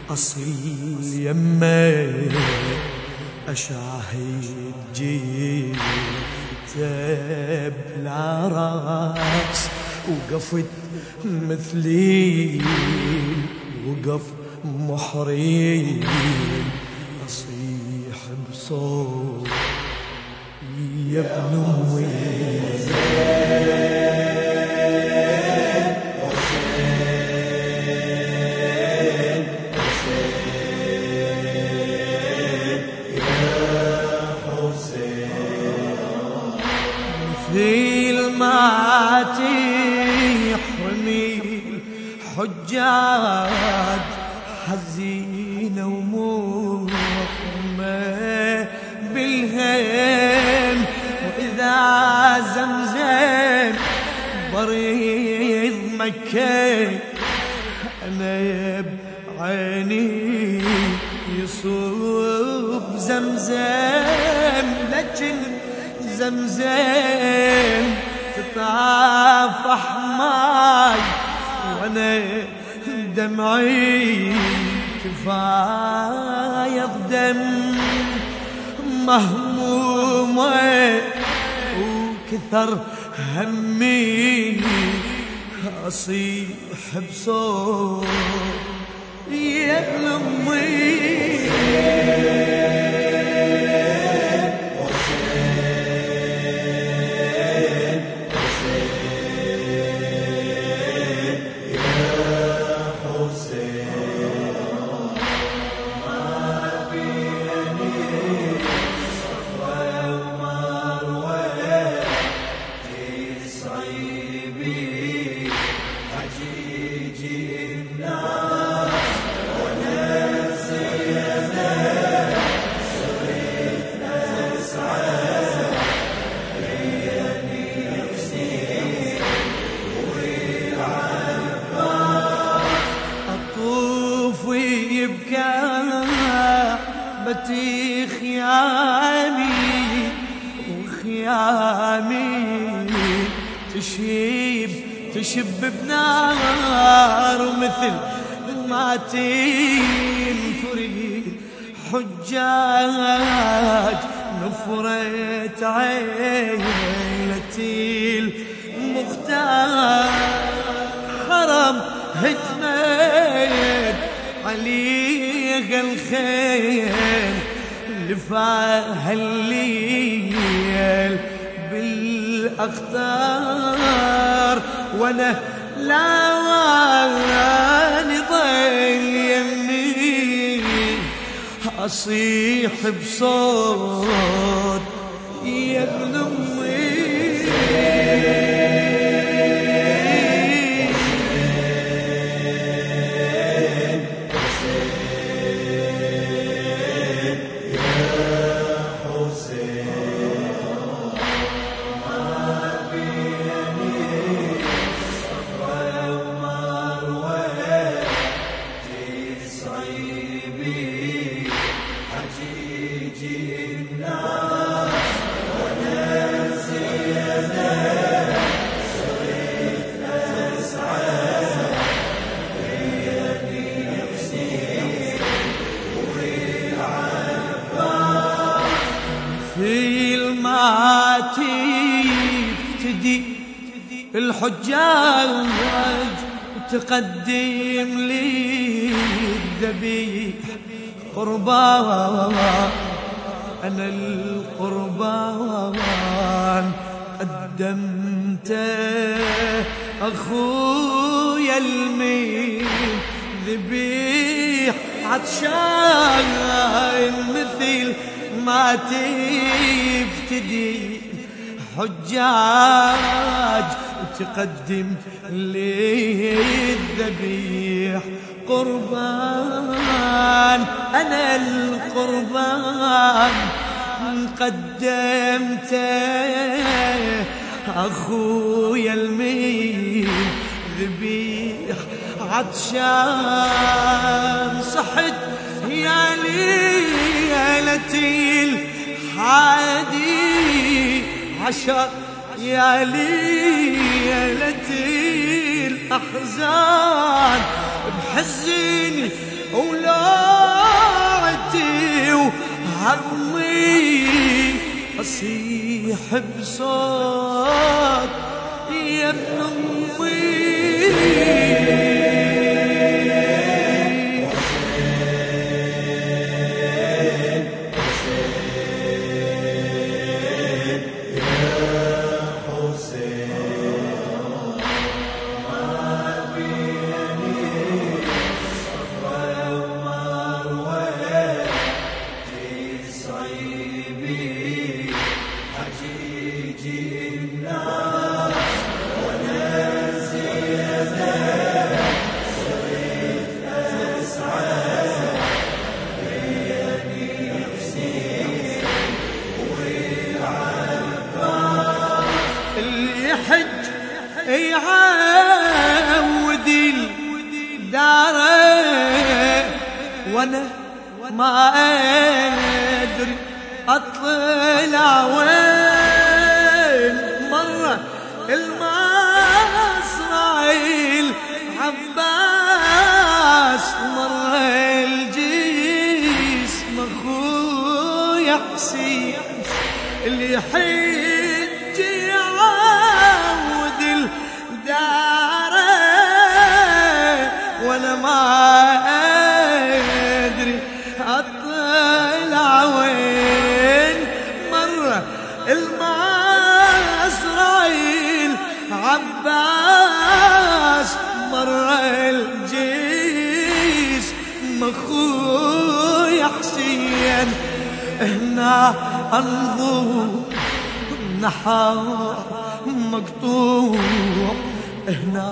أصل يمه أشاهد جيت بلا راس وقفت مثلي وقف محرين أصيح بصوت يا ابن أمي مثل ما تحرمي الحجاج حزينة ومحرمة بالهم وإذا زمزم بريض مكة أنا بعيني يصب زمزم لكن زمزم تطافح ماي وانا دمعي كفاية دم مهمومة وكثر همي أصيح بصوت يا ابن أمي بتي خيامي وخيامي تشب بنار مثل ما تنفري حجاج نفرت عيلتي المختار حرم هجمت عليك الخير لفاها الليل بالأخطار وانا لا ضل يمي أصيح بصوت يا ابن أمي تفتدي الحجاج تقدم لي الذبيح قربان أنا القربان قدمته أخويا المين ذبيح عطشان مثل ما تفتدي حجاج وتقدم لي الذبيح قربان أنا القربان قدمته أخويا المين ذبيح عطشان صحت يا ليلتي الحادي عشر يا ليلتي الأحزان بحزني ولا همي أصيح بصوت يا ابن أمي. يعود الدار وانا ما ادري اطلع وين. مرة المصرعيل عباس، مرة الجسم اخويا حسين اللي يحج يعود الدار وانا ما ادري اطلع وين. مرة المصرعيل عباس، مرة الجسم اخويا حسين. هنا انظر نحار مقطوع، هنا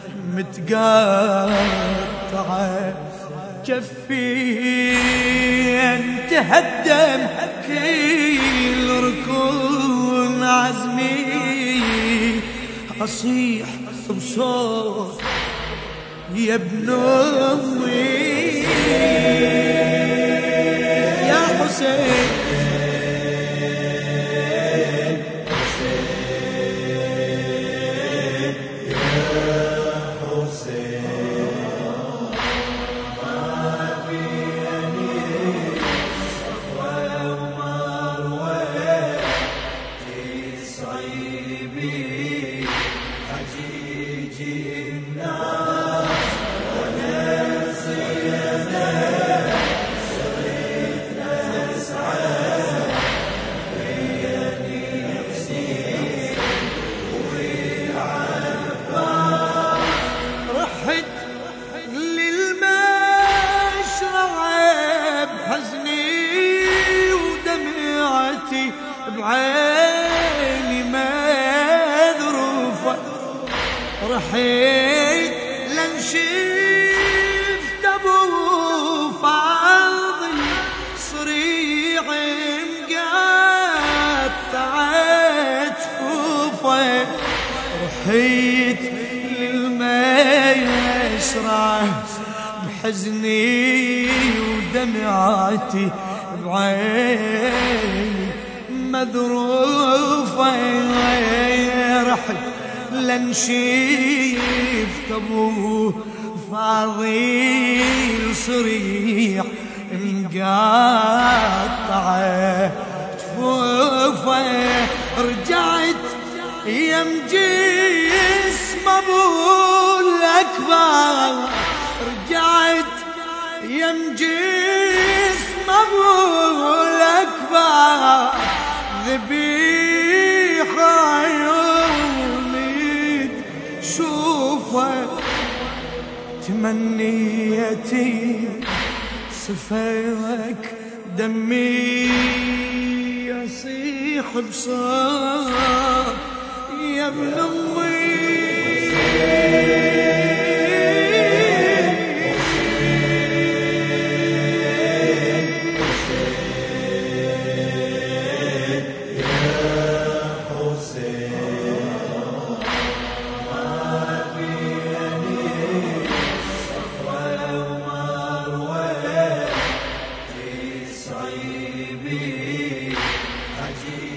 متقطعة جفين، تهدم كل ركون عزمي. أصيح بصوت يا ابن أمي يا حسين. بعيني مذروفة رحيت لنشفت ابو فاضل صريع مقطعت جفوفه. رحيت للميسرة بحزني ودمعتي بعيني مذروفة. رحت لنشيفت ابو فاضل صريع مقطعة جفوفه. رجعت يم جسم ابو الاكبر، رجعت يم جسم ابو الاكبر. ذبيح عيوني شوفه، تمنيتي سفك دمي يصيح بصوت يا ابن أمي.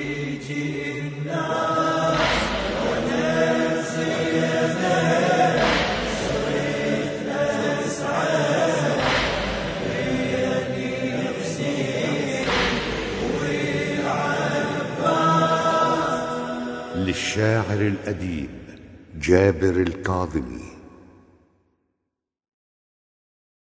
حجيج الناس ونازل للشاعر الأديب جابر الكاظمي.